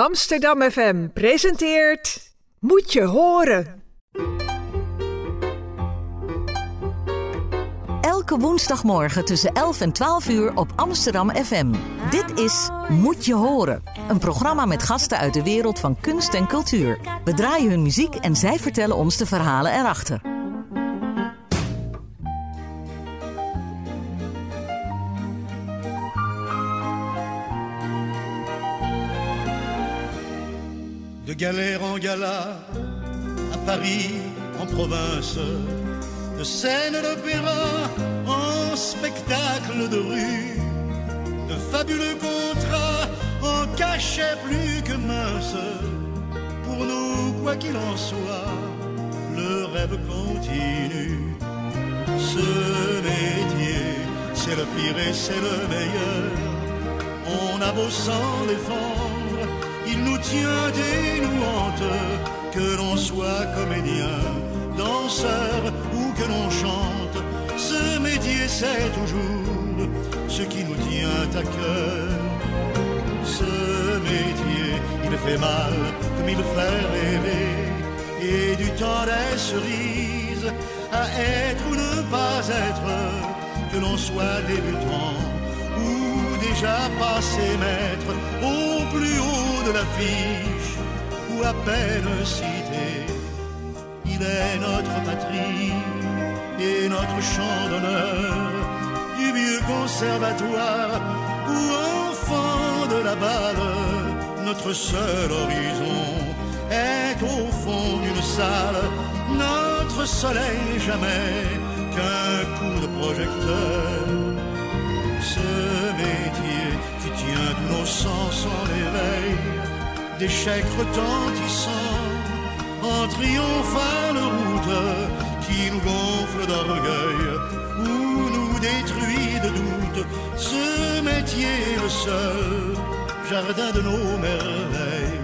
Amsterdam FM presenteert Moet je horen. Elke woensdagmorgen tussen 11 en 12 uur op Amsterdam FM. Dit is Moet je horen. Een programma met gasten uit de wereld van kunst en cultuur. We draaien hun muziek en zij vertellen ons de verhalen erachter. De galère en gala, à Paris, en province, de scène d'opéra en spectacle de rue, de fabuleux contrats en cachet plus que mince. Pour nous, quoi qu'il en soit, le rêve continue. Ce métier, c'est le pire et c'est le meilleur. On a beau s'en défendre, il nous tient et nous hante, que l'on soit comédien, danseur ou que l'on chante. Ce métier c'est toujours ce qui nous tient à cœur. Ce métier, il fait mal comme il fait rêver, et du temps des cerises à être ou ne pas être, que l'on soit débutant ou déjà passé maître, au plus haut de l'affiche ou à peine cité. Il est notre patrie et notre chant d'honneur, du vieux conservatoire ou enfant de la balle. Notre seul horizon est au fond d'une salle, notre soleil jamais qu'un coup de projecteur. Ce métier qui tient tous nos sens en éveil, d'échecs retentissants en triomphale route, qui nous gonfle d'orgueil ou nous détruit de doute. Ce métier est le seul jardin de nos merveilles.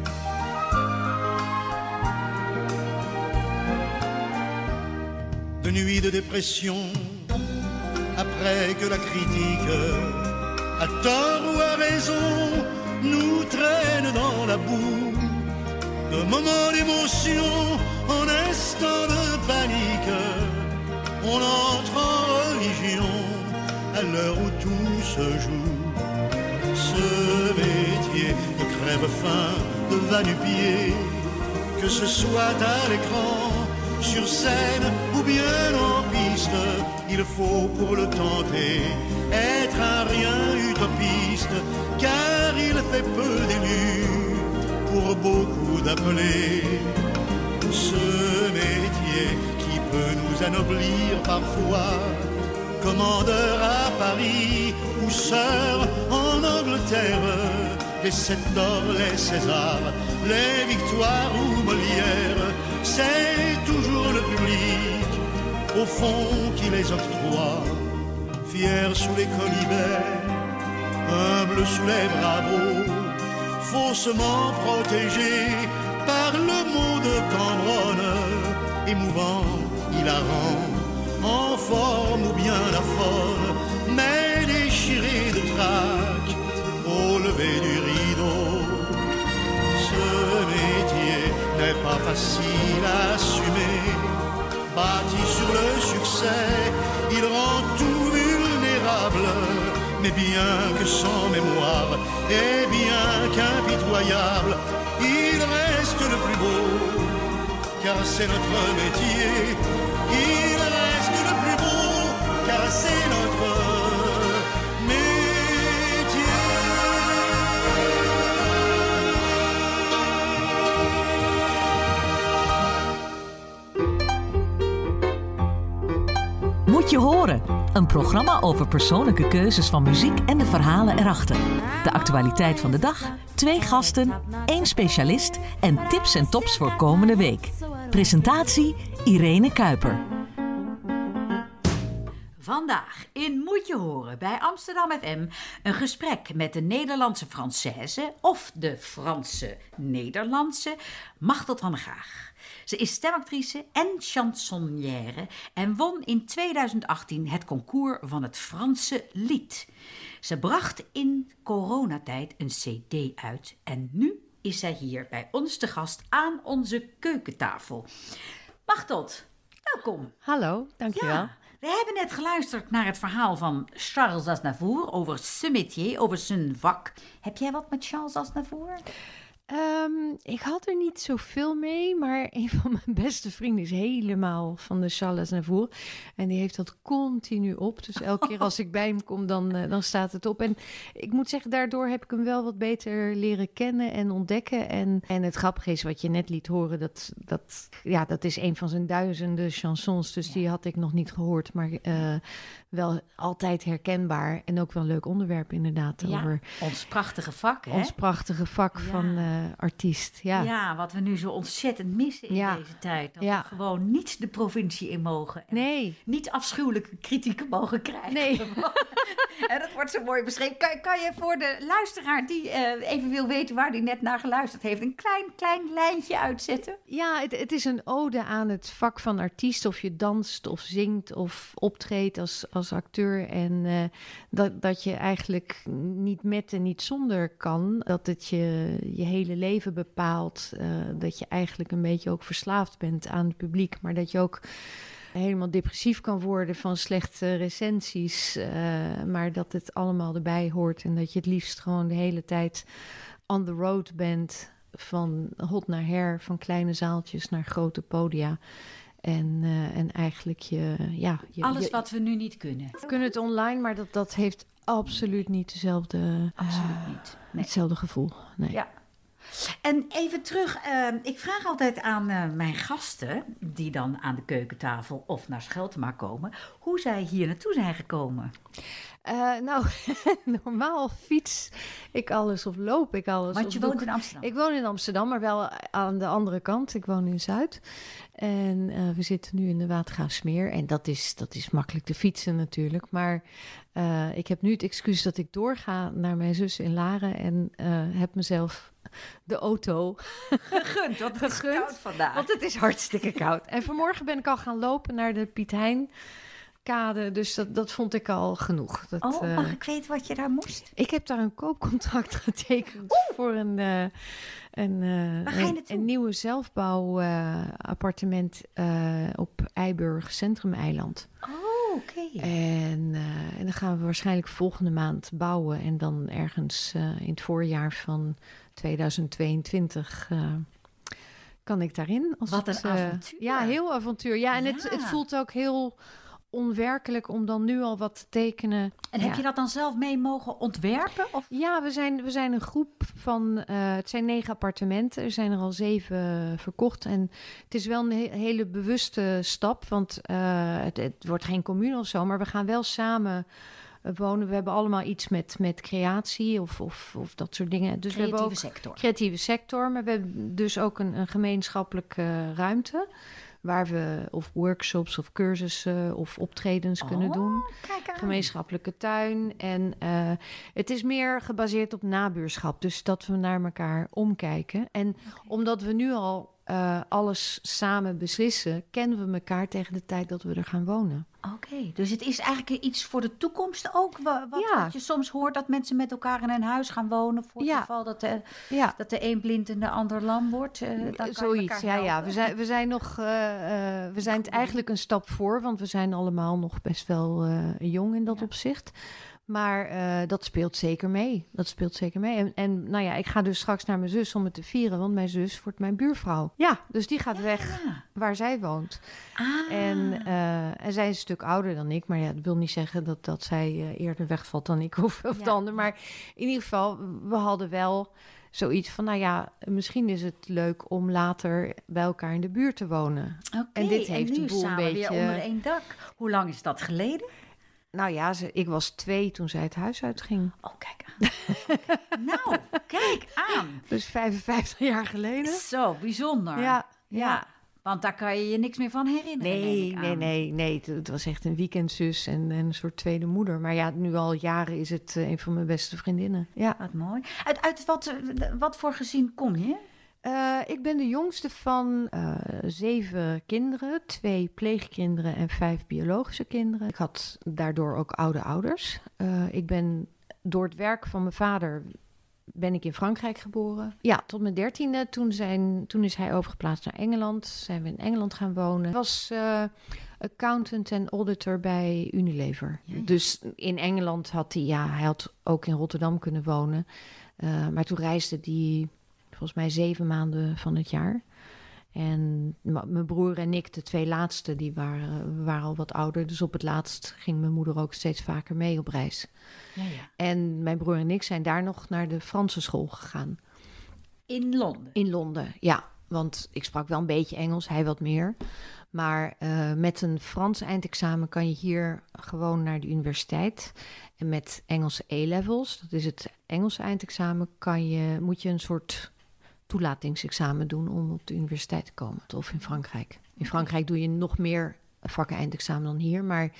De nuits de dépression, après que la critique, à tort ou à raison, nous traîne dans la boue, de moments d'émotion en instant de panique, on entre en religion à l'heure où tout se joue. Ce métier de crève-faim, de va-nu-pied, que ce soit à l'écran, sur scène ou bien en piste, il faut pour le tenter être un rien utopiste, car il fait peu d'élus pour beaucoup d'appelés. Ce métier qui peut nous anoblir parfois, commandeur à Paris ou sœur en Angleterre, les 7 d'or, les Césars, les victoires ou Molière, c'est toujours le public au fond qui les octroie, fier sous les colibets, humble sous les bravos, faussement protégé par le mot de Cambronne, émouvant, hilarant, en forme ou bien la faune, mais déchiré de trac au lever du rideau. Ce métier n'est pas facile à assumer, bâti sur le succès, il rend tout vulnérable, mais bien que sans mémoire et bien qu'impitoyable, il reste le plus beau, car c'est notre métier. Il reste le plus beau, car c'est notre métier. Moet je horen. Een programma over persoonlijke keuzes van muziek en de verhalen erachter. De actualiteit van de dag, 2 gasten, 1 specialist en tips en tops voor komende week. Presentatie Irene Kuiper. Vandaag in Moet je horen bij Amsterdam FM een gesprek met de Nederlandse Française of de Franse Nederlandse Machtel van der Graag. Ze is stemactrice en chansonnière en won in 2018 het concours van het Franse lied. Ze bracht in coronatijd een cd uit en nu is zij hier bij ons te gast aan onze keukentafel. Machtel, welkom. Hallo, dankjewel. Ja, we hebben net geluisterd naar het verhaal van Charles Aznavour over zijn métier, over zijn vak. Heb jij wat met Charles Aznavour? Ik had er niet zoveel mee, maar een van mijn beste vrienden is helemaal van de Charles Aznavour. En die heeft dat continu op. Dus elke keer als ik bij hem kom, dan staat het op. En ik moet zeggen, daardoor heb ik hem wel wat beter leren kennen en ontdekken. En het grappige is, wat je net liet horen, dat is een van zijn duizenden chansons. Dus die had ik nog niet gehoord, maar wel altijd herkenbaar. En ook wel een leuk onderwerp inderdaad. Ja, over ons prachtige vak, hè? ons prachtige vak van artiest. Ja, Wat we nu zo ontzettend missen in deze tijd. Dat we gewoon niet de provincie in mogen. En niet afschuwelijke kritieken mogen krijgen. Nee. En dat wordt zo mooi beschreven. Kan je voor de luisteraar die even wil weten waar die net naar geluisterd heeft, een klein lijntje uitzetten? Ja, het is een ode aan het vak van artiest. Of je danst of zingt of optreedt als acteur. En dat je eigenlijk niet met en niet zonder kan. Dat het je hele leven bepaalt. Dat je eigenlijk een beetje ook verslaafd bent aan het publiek. Maar dat je ook helemaal depressief kan worden van slechte recensies. Maar dat het allemaal erbij hoort. En dat je het liefst gewoon de hele tijd on the road bent. Van hot naar her, van kleine zaaltjes naar grote podia. En eigenlijk alles wat we nu niet kunnen. We kunnen het online, maar dat heeft absoluut niet dezelfde... Absoluut niet. Nee. Hetzelfde gevoel. Nee. Ja. En even terug, ik vraag altijd aan mijn gasten, die dan aan de keukentafel of naar Scheltema komen, hoe zij hier naartoe zijn gekomen. Normaal fiets ik alles of loop ik alles. Want je woont in Amsterdam? Ik woon in Amsterdam, maar wel aan de andere kant. Ik woon in Zuid. En we zitten nu in de Watergraafsmeer. En dat is makkelijk te fietsen natuurlijk. Maar ik heb nu het excuus dat ik doorga naar mijn zus in Laren. En heb mezelf de auto gegund. Want het is koud vandaag. Want het is hartstikke koud. En vanmorgen ben ik al gaan lopen naar de Piet Hein kade, dus dat vond ik al genoeg. Mag ik weten wat je daar moest? Ik heb daar een koopcontract getekend voor een nieuwe zelfbouwappartement op Eiburg Centrum-eiland. Oh, oké. En dan gaan we waarschijnlijk volgende maand bouwen en dan ergens in het voorjaar van 2022 kan ik daarin. Wat een avontuur. Ja, heel avontuur. Ja, en het voelt ook heel onwerkelijk om dan nu al wat te tekenen. En heb je dat dan zelf mee mogen ontwerpen? Of? Ja, we zijn een groep van... het zijn 9 appartementen. Er zijn er al 7 verkocht. En het is wel een hele bewuste stap. Want het wordt geen commune of zo. Maar we gaan wel samen wonen. We hebben allemaal iets met creatie of dat soort dingen. Dus creatieve we hebben ook sector. Creatieve sector. Maar we hebben dus ook een gemeenschappelijke ruimte waar we of workshops of cursussen of optredens kunnen doen. Kijk aan. Gemeenschappelijke tuin. En het is meer gebaseerd op nabuurschap. Dus dat we naar elkaar omkijken. En omdat we nu al alles samen beslissen, kennen we elkaar tegen de tijd dat we er gaan wonen. Oké, dus het is eigenlijk iets voor de toekomst ook? Wat je soms hoort, dat mensen met elkaar in een huis gaan wonen voor het geval dat de een blind en de ander lam wordt. Zoiets, ja. We zijn nog, we zijn het eigenlijk een stap voor, want we zijn allemaal nog best wel jong in dat opzicht. Maar dat speelt zeker mee. En nou ja, ik ga dus straks naar mijn zus om het te vieren, want mijn zus wordt mijn buurvrouw. Ja, dus die gaat weg waar zij woont. En zij is een stuk ouder dan ik, maar ja, dat wil niet zeggen dat zij eerder wegvalt dan ik of de ander. Maar in ieder geval, we hadden wel zoiets van, nou ja, misschien is het leuk om later bij elkaar in de buurt te wonen. En dit heeft de boel een beetje weer onder één dak. Hoe lang is dat geleden? Nou ja, ik was 2 toen zij het huis uitging. Oh, kijk aan. Nou, kijk aan. Dus 55 jaar geleden. Zo, bijzonder. Ja. Want daar kan je je niks meer van herinneren. Nee. Het was echt een weekendzus en een soort tweede moeder. Maar ja, nu al jaren is het een van mijn beste vriendinnen. Ja. Wat mooi. Uit wat voor gezin kom je? Ik ben de jongste van 7 kinderen, 2 pleegkinderen en 5 biologische kinderen. Ik had daardoor ook oude ouders. Ik ben door het werk van mijn vader ben ik in Frankrijk geboren. Ja, tot mijn 13e. Toen is hij overgeplaatst naar Engeland. Zijn we in Engeland gaan wonen. Hij was accountant en auditor bij Unilever. Ja. Dus in Engeland had hij had ook in Rotterdam kunnen wonen. Maar toen reisde hij volgens mij 7 maanden van het jaar. En mijn broer en ik, de 2 laatste, we waren al wat ouder. Dus op het laatst ging mijn moeder ook steeds vaker mee op reis. Ja. En mijn broer en ik zijn daar nog naar de Franse school gegaan. In Londen? In Londen, ja. Want ik sprak wel een beetje Engels, hij wat meer. Maar met een Frans eindexamen kan je hier gewoon naar de universiteit. En met Engelse A-levels, dat is het Engelse eindexamen, moet je een soort toelatingsexamen doen om op de universiteit te komen. Of in Frankrijk. In Frankrijk doe je nog meer vakken eindexamen dan hier. Maar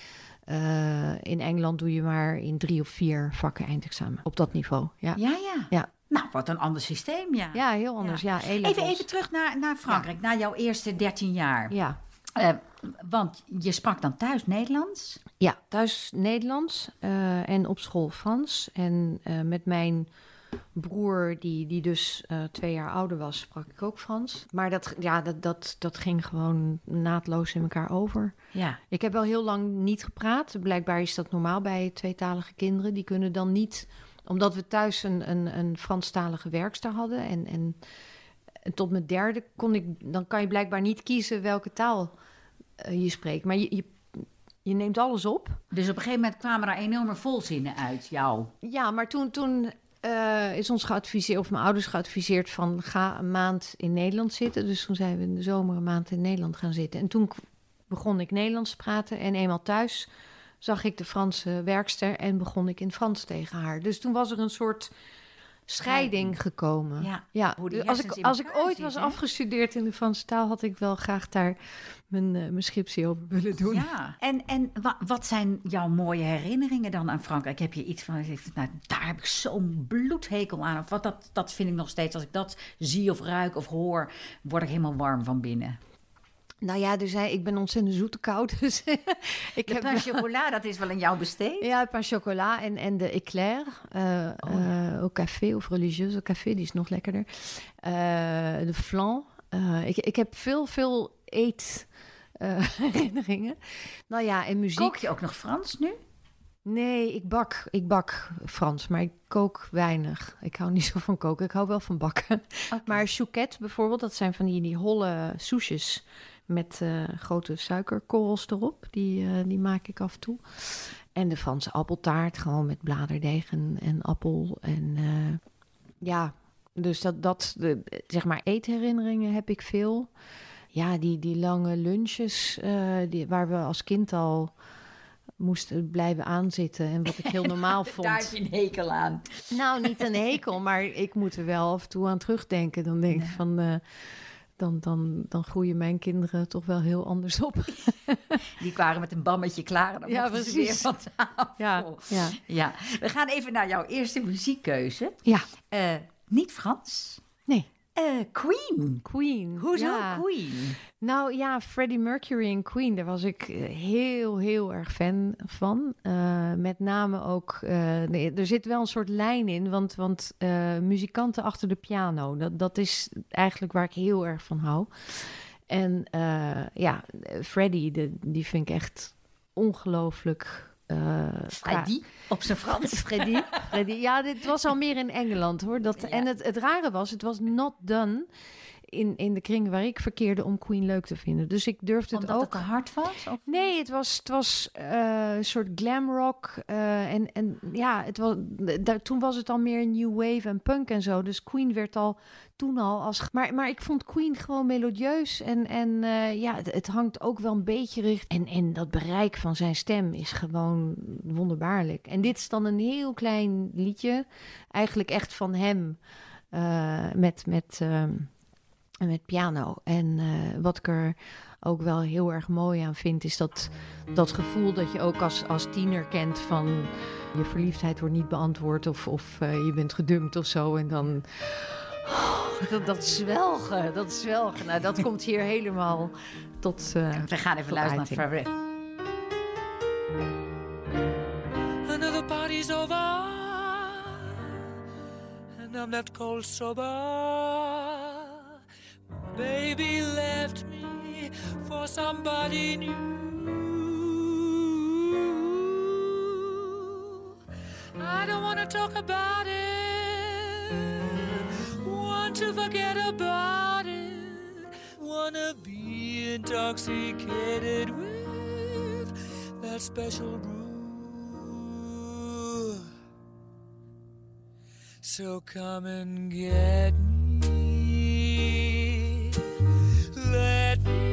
in Engeland doe je maar in 3 of 4 vakken eindexamen. Op dat niveau. Ja. Nou, wat een ander systeem, ja. Ja, heel anders. Ja. Even terug naar Frankrijk. Naar jouw eerste 13 jaar. Ja. Want je sprak dan thuis Nederlands? Ja, thuis Nederlands en op school Frans. En met mijn broer, die dus 2 jaar ouder was, sprak ik ook Frans. Maar dat ging gewoon naadloos in elkaar over. Ja. Ik heb wel heel lang niet gepraat. Blijkbaar is dat normaal bij tweetalige kinderen. Die kunnen dan niet, omdat we thuis een Franstalige werkster hadden. En tot mijn 3e dan kan je blijkbaar niet kiezen welke taal je spreekt. Maar je neemt alles op. Dus op een gegeven moment kwamen er enorme volzinnen uit jou. Ja, maar toen is ons geadviseerd, of mijn ouders geadviseerd van ga een maand in Nederland zitten. Dus toen zijn we in de zomer een maand in Nederland gaan zitten. En toen begon ik Nederlands te praten en eenmaal thuis zag ik de Franse werkster en begon ik in Frans tegen haar. Dus toen was er een soort scheiding gekomen. Ja. Als ik ooit was afgestudeerd in de Franse taal, had ik wel graag daar mijn scriptie over willen doen. Ja. En wat zijn jouw mooie herinneringen dan aan Frankrijk? Heb je iets van, nou, daar heb ik zo'n bloedhekel aan. Of dat vind ik nog steeds, als ik dat zie of ruik of hoor, word ik helemaal warm van binnen. Nou ja, dus ik ben ontzettend zoete koud. Dus de pain chocolat, dat is wel aan jou besteed? Ja, pain chocolat en de éclair au café of religieuse au café, die is nog lekkerder. De flan. Ik heb veel herinneringen. Nou ja, en muziek. Kook je ook nog Frans nu? Nee, ik bak Frans, maar ik kook weinig. Ik hou niet zo van koken, ik hou wel van bakken. Okay. Maar chouquette bijvoorbeeld, dat zijn van die holle soesjes met grote suikerkorrels erop. Die maak ik af en toe. En de Franse appeltaart, gewoon met bladerdeeg en appel. En dus zeg maar eetherinneringen heb ik veel. Ja, die lange lunches waar we als kind al moesten blijven aanzitten. En wat ik heel normaal vond. Daar heb je een hekel aan. Nou, niet een hekel, maar ik moet er wel af en toe aan terugdenken. Dan denk ik van, dan groeien mijn kinderen toch wel heel anders op. Die waren met een bammetje klaar en dan mochten ze weer van tafel. Ja. We gaan even naar jouw eerste muziekkeuze. Ja. Niet Frans? Nee. Queen. Hoezo Queen? Nou ja, Freddie Mercury en Queen, daar was ik heel erg fan van. Met name ook, er zit wel een soort lijn in, want muzikanten achter de piano, dat is eigenlijk waar ik heel erg van hou. En Freddie, die vind ik echt ongelooflijk. Freddy, op zijn Frans. Freddy. Ja, dit was al meer in Engeland, hoor. En het rare was, het was not done in de kring waar ik verkeerde om Queen leuk te vinden. Dus ik durfde het ook. Omdat het te hard was? Of? Nee, het was een soort glam rock. Toen was het al meer new wave en punk en zo. Dus Queen werd toen al als. Maar ik vond Queen gewoon melodieus. En het hangt ook wel een beetje richting. En dat bereik van zijn stem is gewoon wonderbaarlijk. En dit is dan een heel klein liedje. Eigenlijk echt van hem. Met piano. En wat ik er ook wel heel erg mooi aan vind, is dat gevoel dat je ook als tiener kent van je verliefdheid wordt niet beantwoord of je bent gedumpt of zo. En dan dat zwelgen. Nou, dat komt hier helemaal tot we gaan even luisteren naar Farid. Another party's over and I'm I'm left cold sober. Baby left me for somebody new. I don't want to talk about it. Want to forget about it. Wanna be intoxicated with that special brew. So come and get me. Let me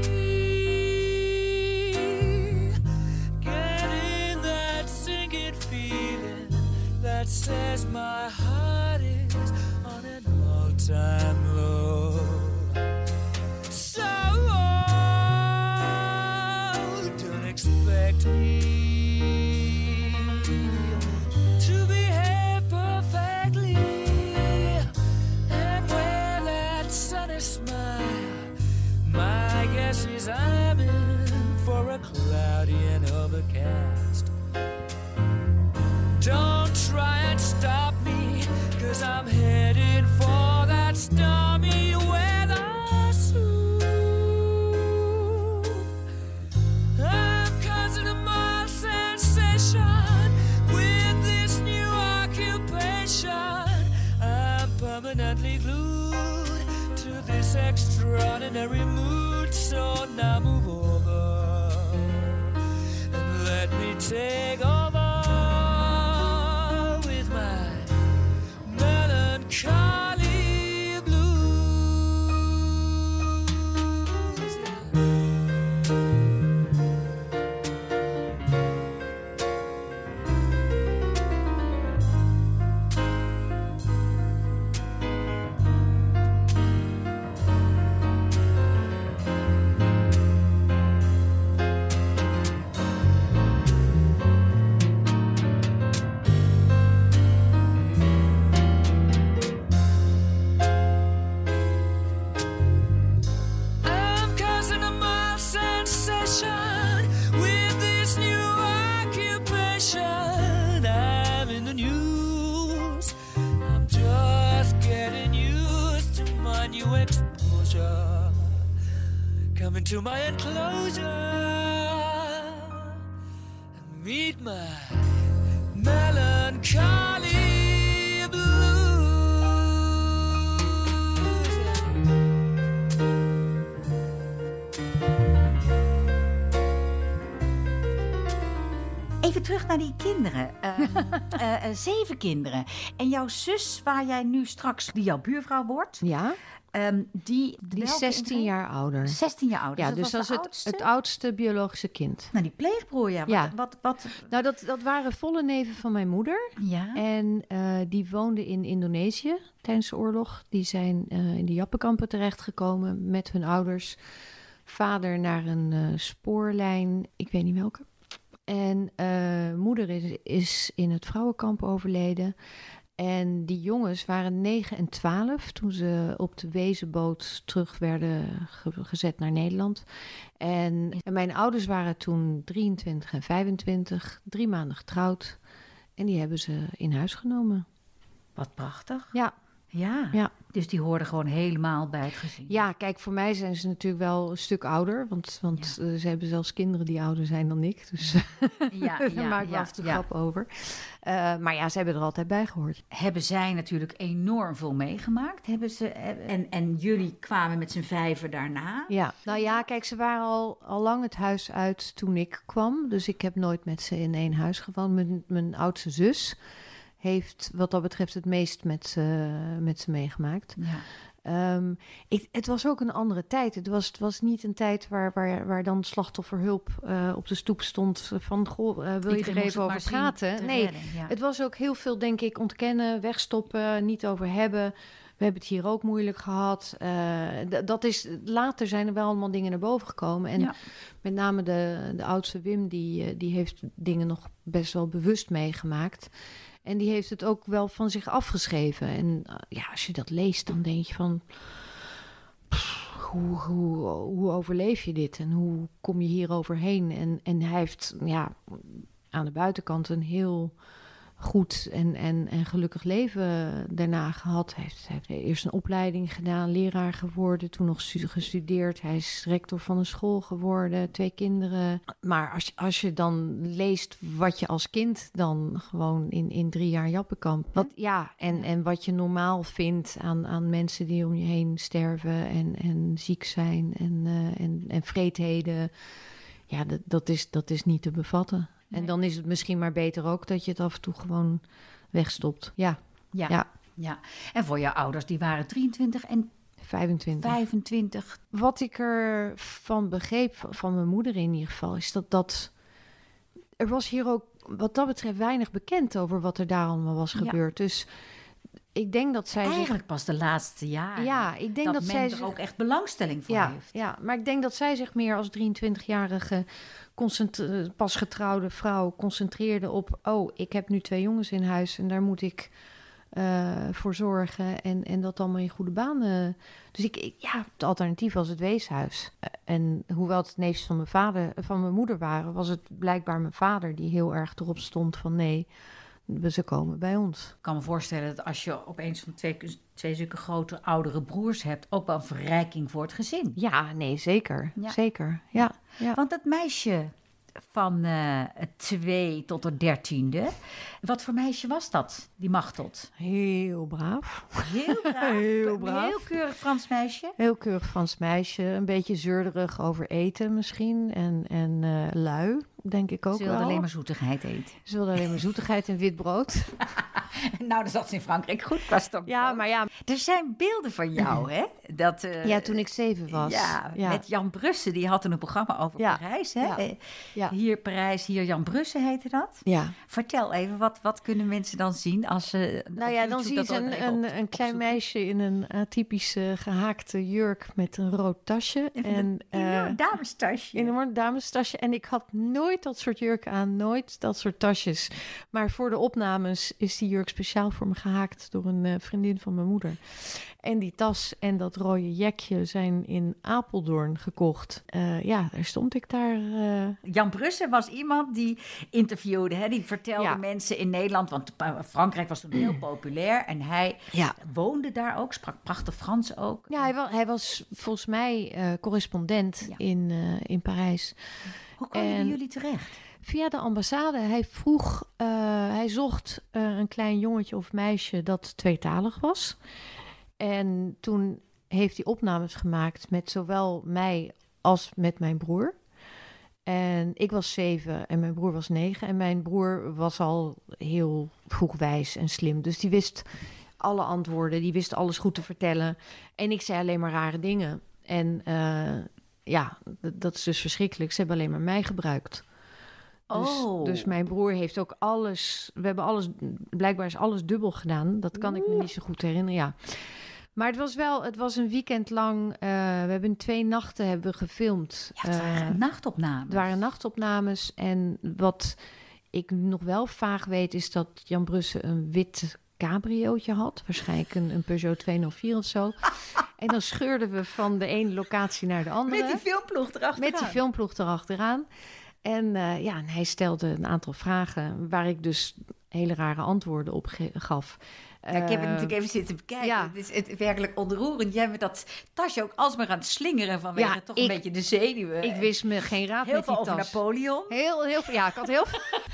get in that sinking feeling that says my heart is on an all-time low. So don't expect me to behave perfectly and wear that sunny smile. My guess is I'm in for a cloudy and overcast. Don't try and stop me, 'cause I'm heading for that stormy weather soon. I'm causing a mild sensation with this new occupation. I'm permanently glued to this extraordinary mood. So now move over and let me take over with my melancholy blues. I'm causing a mild sensation with this new occupation. I'm in the news. I'm just getting used to my new exposure. Come into my enclosure and meet my melancholy blues. Even terug naar die kinderen. 7 kinderen. En jouw zus, waar jij nu straks, die jouw buurvrouw wordt, Ja, die is 16 jaar ouder. 16 jaar ouder. Ja, Dus dus dat was is de het oudste biologische kind. Nou, die pleegbroer, ja. Ja. Wat? Nou, dat waren volle neven van mijn moeder. Ja. En die woonden in Indonesië tijdens de oorlog. Die zijn in de Jappenkampen terechtgekomen met hun ouders. Vader naar een spoorlijn, ik weet niet welke. En moeder is in het vrouwenkamp overleden. En die jongens waren 9 en 12 toen ze op de Wezenboot terug werden gezet naar Nederland. En mijn ouders waren toen 23 en 25, 3 maanden getrouwd. En die hebben ze in huis genomen. Wat prachtig. Ja. Ja. Dus die hoorden gewoon helemaal bij het gezin. Ja, kijk, voor mij zijn ze natuurlijk wel een stuk ouder. Want ze hebben zelfs kinderen die ouder zijn dan ik. Dus daar maak ik wel af en toe grap over. Maar ja, ze hebben er altijd bij gehoord. Hebben zij natuurlijk enorm veel meegemaakt. En jullie kwamen met z'n 5 daarna. Ja, nou ja, kijk, ze waren al lang het huis uit toen ik kwam. Dus ik heb nooit met ze in één huis gewoond. Mijn oudste zus heeft wat dat betreft het meest met ze meegemaakt. Ja. Het was ook een andere tijd. Het was niet een tijd waar dan slachtofferhulp op de stoep stond van, goh, wil je er even over praten? Nee, het was ook heel veel, denk ik, ontkennen, wegstoppen, niet over hebben. We hebben het hier ook moeilijk gehad. Later zijn er wel allemaal dingen naar boven gekomen. En met name de oudste Wim, die heeft dingen nog best wel bewust meegemaakt. En die heeft het ook wel van zich afgeschreven. En als je dat leest, dan denk je van, hoe overleef je dit? En hoe kom je hier overheen? En hij heeft aan de buitenkant een heel goed en gelukkig leven daarna gehad. Hij heeft eerst een opleiding gedaan, leraar geworden, toen nog gestudeerd. Hij is rector van een school geworden, 2 kinderen. Maar als je dan leest wat je als kind dan gewoon in 3 jaar Jappenkamp... En wat je normaal vindt aan mensen die om je heen sterven en ziek zijn en vreedheden... Ja, dat is niet te bevatten. Nee. En dan is het misschien maar beter ook dat je het af en toe gewoon wegstopt. Ja. En voor jouw ouders, die waren 23 en 25. Wat ik ervan begreep, van mijn moeder in ieder geval, is dat er was hier ook wat dat betreft weinig bekend over wat er daar allemaal was gebeurd. Dus ik denk dat zij eigenlijk pas de laatste jaren. Ja, ik denk dat zij er ook echt belangstelling voor heeft. Ja, maar ik denk dat zij zich meer als 23-jarige pas getrouwde vrouw concentreerde op... ik heb nu 2 jongens in huis en daar moet ik voor zorgen en dat allemaal in goede banen. Dus het alternatief was het weeshuis. En hoewel het neefjes van mijn moeder waren, was het blijkbaar mijn vader die heel erg erop stond van nee, ze komen bij ons. Ik kan me voorstellen dat als je opeens van twee zulke grote oudere broers hebt, ook wel een verrijking voor het gezin. Ja, nee, zeker. Ja. Zeker, ja. Want dat meisje van 2 tot de 13e, wat voor meisje was dat, die Machteld? Heel braaf. Heel braaf? Heel braaf. Een heel keurig Frans meisje? Heel keurig Frans meisje. Een beetje zeurderig over eten misschien. En lui, denk ik ook wel. Ze wilde alleen maar zoetigheid eten. Ze wilde alleen maar zoetigheid en wit brood. Nou, dat zat ze in Frankrijk goed. Was toch maar ja. Er zijn beelden van jou, hè? Toen ik 7 was. Ja, met Jan Brussen. Die had een programma over Parijs, hè? Ja. Hier Parijs, hier Jan Brussen heette dat. Ja. Vertel even, wat kunnen mensen dan zien als ze... dan zien ze een klein meisje in een atypische gehaakte jurk met een rood tasje. In een damestasje. In een damestasje. En ik had nooit dat soort jurken aan, nooit dat soort tasjes. Maar voor de opnames is die jurk speciaal voor me gehaakt door een vriendin van mijn moeder. En die tas en dat rode jekje zijn in Apeldoorn gekocht. Daar stond ik daar. Jan Brussen was iemand die interviewde, hè? Die vertelde mensen in Nederland, want Frankrijk was toen heel populair en hij woonde daar ook, sprak prachtig Frans ook. Ja, hij was volgens mij correspondent in Parijs. Hoe kwamen jullie terecht? Via de ambassade. Hij zocht een klein jongetje of meisje dat tweetalig was. En toen heeft hij opnames gemaakt met zowel mij als met mijn broer. En ik was 7 en mijn broer was 9. En mijn broer was al heel vroeg wijs en slim. Dus die wist alle antwoorden, die wist alles goed te vertellen. En ik zei alleen maar rare dingen. En dat is dus verschrikkelijk. Ze hebben alleen maar mij gebruikt. Dus mijn broer heeft ook alles... Blijkbaar is alles dubbel gedaan. Dat kan ik me niet zo goed herinneren, ja. Maar het was een weekend lang... we hebben 2 nachten gefilmd. Ja, het waren nachtopnames. Het waren nachtopnames. En wat ik nog wel vaag weet... is dat Jan Brussen een wit cabriootje had. Waarschijnlijk een Peugeot 204 of zo. En dan scheurden we van de ene locatie naar de andere. Met die filmploeg erachteraan. En hij stelde een aantal vragen waar ik dus hele rare antwoorden op gaf. Ik heb het natuurlijk even zitten bekijken. Ja. Het is werkelijk ontroerend. Jij met dat tasje ook alsmaar aan het slingeren vanwege toch een beetje de zenuwen. Ik wist me geen raad met die tas. Heel veel over Napoleon. Heel veel. Ja, ik had heel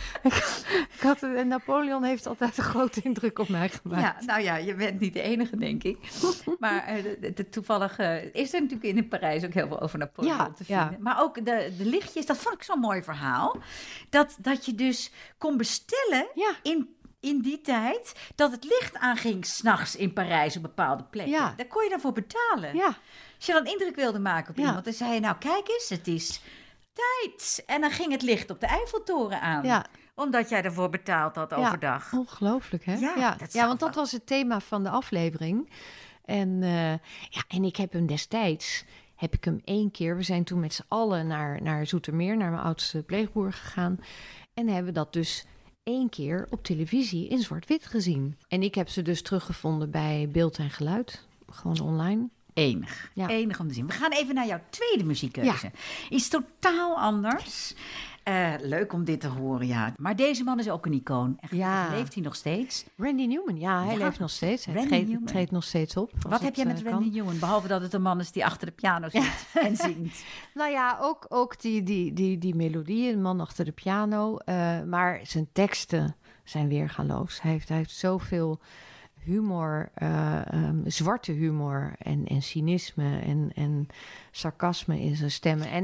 veel. Napoleon heeft altijd een grote indruk op mij gemaakt. Ja, je bent niet de enige, denk ik. Maar toevallig is er natuurlijk in Parijs ook heel veel over Napoleon te vinden. Ja. Maar ook de lichtjes, dat vond ik zo'n mooi verhaal. Dat je dus kon bestellen in die tijd dat het licht aanging 's nachts in Parijs op bepaalde plekken. Ja. Daar kon je dan voor betalen. Ja. Als je dan indruk wilde maken op iemand, dan zei je, nou kijk eens, het is tijd. En dan ging het licht op de Eiffeltoren aan. Ja. Omdat jij ervoor betaald had overdag. Ongelooflijk, hè? Ja, want dat was het thema van de aflevering. En ik heb hem destijds... heb ik hem 1 keer... We zijn toen met z'n allen naar Zoetermeer... naar mijn oudste pleegboer gegaan. En hebben dat dus 1 keer op televisie in zwart-wit gezien. En ik heb ze dus teruggevonden bij Beeld en Geluid. Gewoon online. Enig om te zien. We gaan even naar jouw tweede muziekkeuze. Iets totaal anders. Leuk om dit te horen, ja. Maar deze man is ook een icoon. En leeft hij nog steeds? Randy Newman, hij leeft nog steeds. Hij treedt nog steeds op. Wat heb jij met Randy Newman? Behalve dat het een man is die achter de piano zit en zingt. Nou ja, ook die melodieën, een man achter de piano. Maar zijn teksten zijn weergaloos. Hij heeft zoveel humor, zwarte humor en cynisme en sarcasme in zijn stemmen. En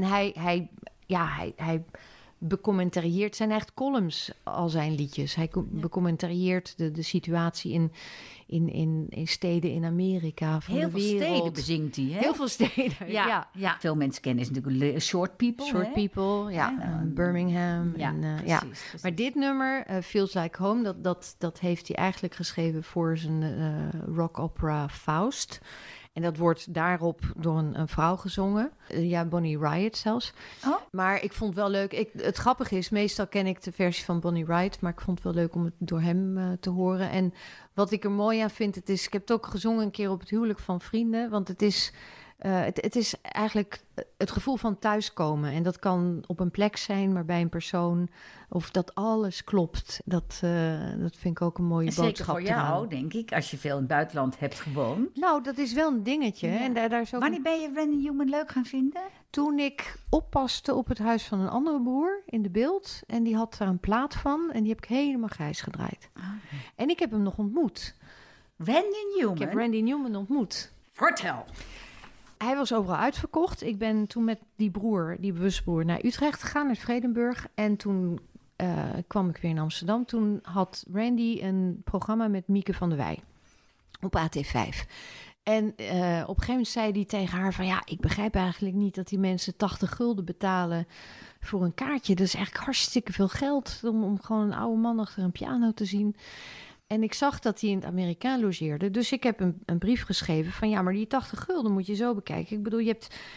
hij becommentarieert, zijn echt columns, al zijn liedjes. Hij becommentarieert de situatie in steden in Amerika, van heel de veel wereld. Steden bezingt hij, hè? Heel veel steden, ja. Veel mensen kennen is natuurlijk Short People. Short People, Birmingham. Precies. Maar dit nummer, Feels Like Home, dat heeft hij eigenlijk geschreven voor zijn rock opera Faust. En dat wordt daarop door een vrouw gezongen. Bonnie Raitt zelfs. Oh. Maar ik vond het wel leuk. Het grappige is, meestal ken ik de versie van Bonnie Raitt, maar ik vond het wel leuk om het door hem te horen. En wat ik er mooi aan vind, ik heb het ook gezongen een keer op het huwelijk van vrienden. Want het is eigenlijk het gevoel van thuiskomen. En dat kan op een plek zijn, maar bij een persoon. Of dat alles klopt. Dat vind ik ook een mooie boodschap. Zeker voor jou, denk ik, als je veel in het buitenland hebt gewoond. Nou, dat is wel een dingetje. Ja. En daar is ook Wanneer ben je Randy Newman leuk gaan vinden? Toen ik oppaste op het huis van een andere broer in de Beeld. En die had daar een plaat van. En die heb ik helemaal grijs gedraaid. Oh. En ik heb hem nog ontmoet. Randy Newman? Ik heb Randy Newman ontmoet. Vertel. Hij was overal uitverkocht. Ik ben toen met die bewustbroer, naar Utrecht gegaan, naar Vredenburg. En toen kwam ik weer in Amsterdam. Toen had Randy een programma met Mieke van der Wij op AT5. En op een gegeven moment zei hij tegen haar van... ja, ik begrijp eigenlijk niet dat die mensen 80 gulden betalen voor een kaartje. Dat is eigenlijk hartstikke veel geld om gewoon een oude man achter een piano te zien. En ik zag dat hij in het Amerikaan logeerde. Dus ik heb een brief geschreven van... ja, maar die 80 gulden moet je zo bekijken. Ik bedoel, je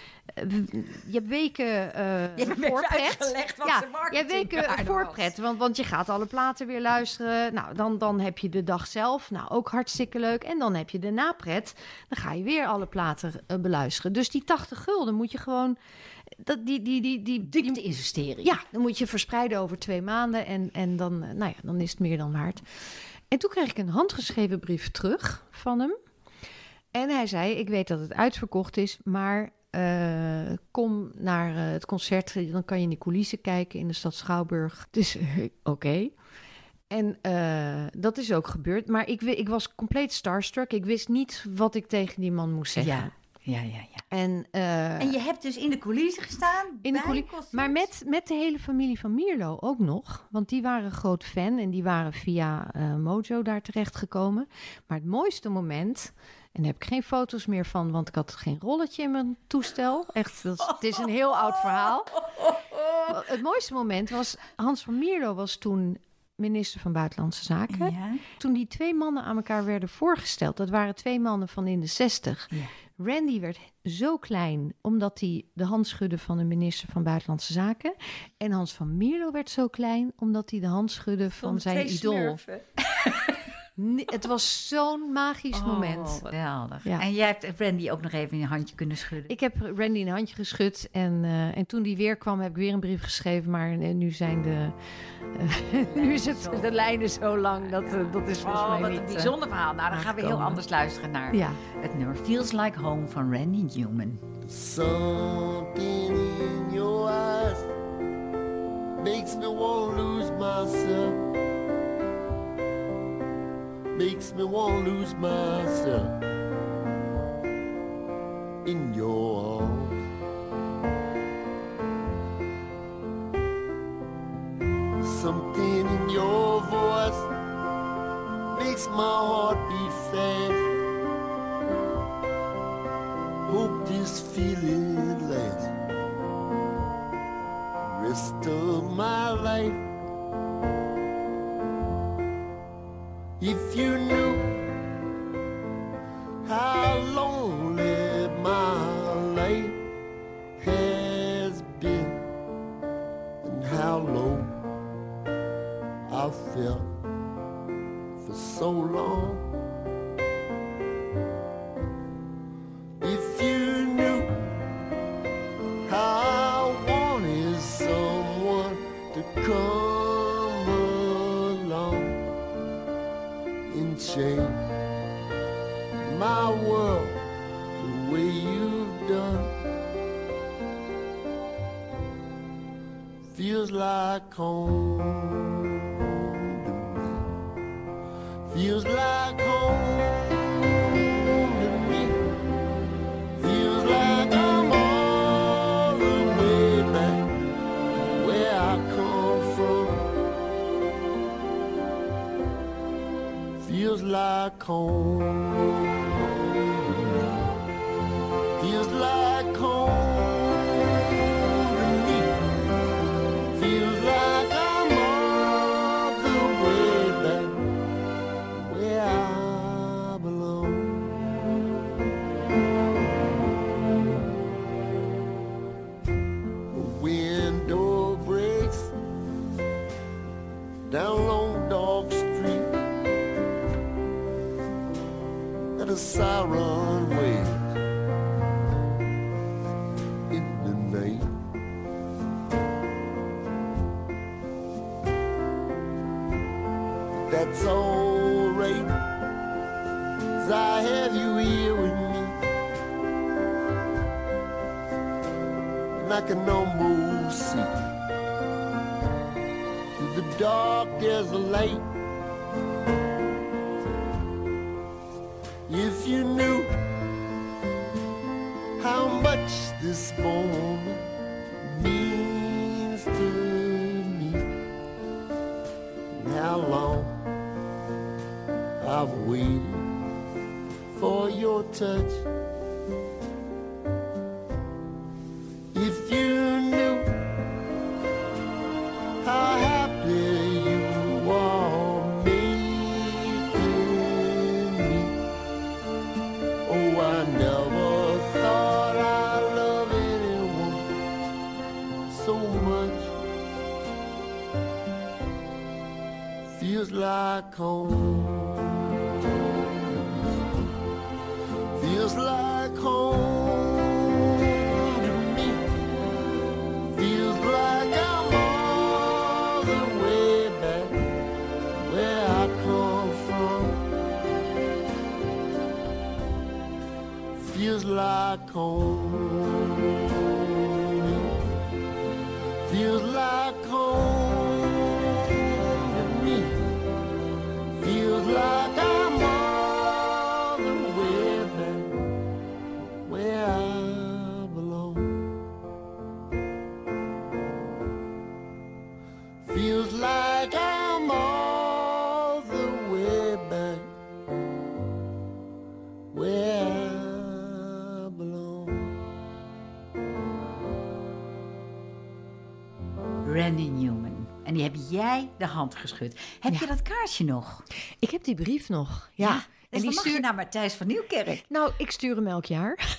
hebt weken voorpret. Je hebt weken voorpret, want je gaat alle platen weer luisteren. Nou, dan heb je de dag zelf. Nou, ook hartstikke leuk. En dan heb je de napret. Dan ga je weer alle platen beluisteren. Dus die 80 gulden moet je gewoon... Die dikte investering. Ja, dan moet je verspreiden over 2 maanden. En dan, dan is het meer dan waard. En toen kreeg ik een handgeschreven brief terug van hem. En hij zei, ik weet dat het uitverkocht is, maar kom naar het concert. Dan kan je in de coulissen kijken in de stad Schouwburg. Dus oké. En dat is ook gebeurd. Maar ik was compleet starstruck. Ik wist niet wat ik tegen die man moest zeggen. Ja. En je hebt dus in de coulissen gestaan? In de coulissen, maar met de hele familie van Mierlo ook nog. Want die waren groot fan en die waren via Mojo daar terechtgekomen. Maar het mooiste moment... en daar heb ik geen foto's meer van, want ik had geen rolletje in mijn toestel. Echt, het is een heel oud verhaal. Het mooiste moment was... Hans van Mierlo was toen minister van Buitenlandse Zaken. Ja. Toen die 2 mannen aan elkaar werden voorgesteld... dat waren 2 mannen van in de 60... Ja. Randy werd zo klein omdat hij de hand schudde van de minister van Buitenlandse Zaken. En Hans van Mierlo werd zo klein omdat hij de hand schudde van zijn idool. Het was zo'n magisch moment. Geweldig. Ja. En jij hebt Randy ook nog even in je handje kunnen schudden. Ik heb Randy een handje geschud. En toen die weer kwam, heb ik weer een brief geschreven. Maar nu zijn nu is de lijnen zo lang. Dat is volgens mij wat niet... een bijzonder verhaal. Nou, dan gaan we heel anders luisteren naar het nummer Feels Like Home van Randy Newman. Something in your eyes makes me want to lose myself. Makes me want to lose myself in your arms. Something in your voice makes my heart beat fast. Hope this feeling lasts the rest of my life. If you knew how lonely my life has been and how low I felt for so long. If you knew how I wanted someone done. Feels like home to me. Feels like home to me. Feels like I'm all the way back where I come from. Feels like home. Feels like home. Down Long Dog Street, and a siren wails in the night. That's all right, 'cause I have you here with me, and I can almost see. The dark, there's a light. If you knew how much this moment means to me, and how long I've waited for your touch. If you knew how you are making me. Oh, I never thought I'd love anyone so much. Feels like home. Feels like home. Feels like home. Feels like home to me. Feels like I'm all the way back where I belong. Feels like I'm all the way back where Randy Newman. En die heb jij de hand geschud. Heb je dat kaartje nog? Ik heb die brief nog, ja. Dus en die mag je naar Matthijs van Nieuwkerk? Nou, ik stuur hem elk jaar.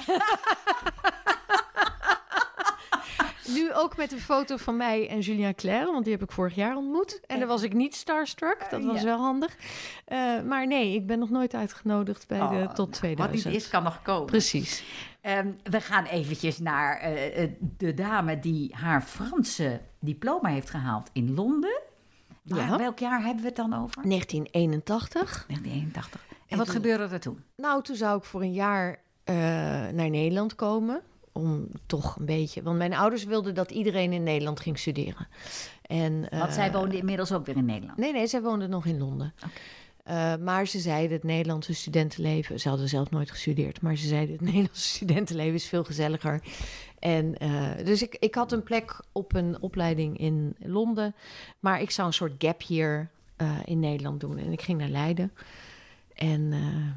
Nu ook met een foto van mij en Julien Clerc, want die heb ik vorig jaar ontmoet. En daar was ik niet starstruck, dat was wel handig. Maar nee, ik ben nog nooit uitgenodigd bij de Tot 2000. Wat niet is, kan nog komen. Precies. We gaan eventjes naar de dame die haar Franse diploma heeft gehaald in Londen. Welk jaar hebben we het dan over? 1981. 1981. En wat gebeurde er toen? Nou, toen zou ik voor een jaar naar Nederland komen. Om toch een beetje... Want mijn ouders wilden dat iedereen in Nederland ging studeren. Want zij woonden inmiddels ook weer in Nederland? Nee, zij woonden nog in Londen. Okay. Maar ze zeiden het Nederlandse studentenleven... Ze hadden zelf nooit gestudeerd, maar ze zeiden het Nederlandse studentenleven is veel gezelliger. En dus ik had een plek op een opleiding in Londen. Maar ik zou een soort gap year in Nederland doen. En ik ging naar Leiden. En